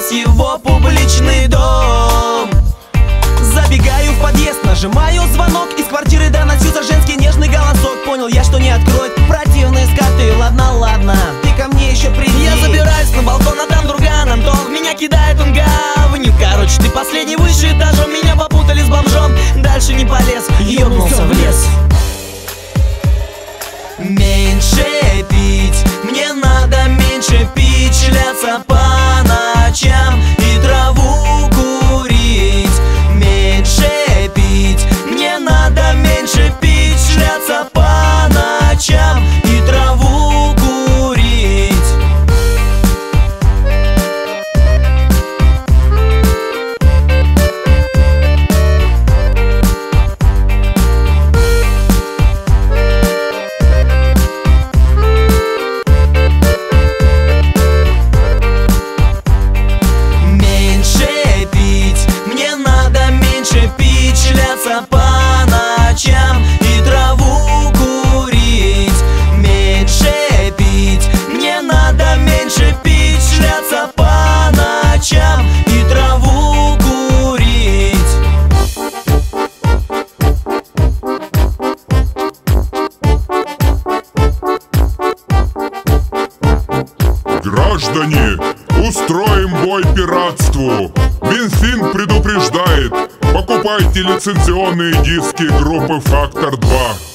весь его публичный дом. Забегаю в подъезд, нажимаю звонок, из квартиры доносился женский нежный голосок. Понял я, что не откроет противные скоты. Ладно, ладно, ты ко мне еще приди. Я забираюсь на балкон, а там друган Антон. Меня кидает он говнюк. Короче, ты последний выше этажом. Меня попутали с бомжом, дальше не полез, ёбнулся в лес. Меньше пить, мне надо меньше пить, шляться по ночам и траву курить. Меньше пить, мне надо меньше пить, шляться по ночам и траву курить. Шляться по ночам и траву курить. Меньше пить, мне надо меньше пить, шляться по ночам и траву курить. Граждане, устроим бой пиратству. Минфин предупреждает: покупайте лицензионные диски группы «Фактор 2».